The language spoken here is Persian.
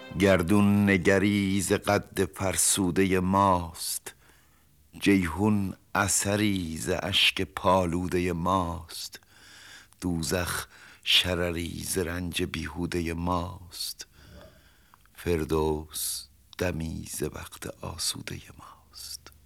گردون نگری ز قد فرسوده ماست، جیحون اثری ز اشک پالوده ماست. دوزخ شرری ز رنج بیهوده ماست، فردوس دمی ز وقت آسوده ماست.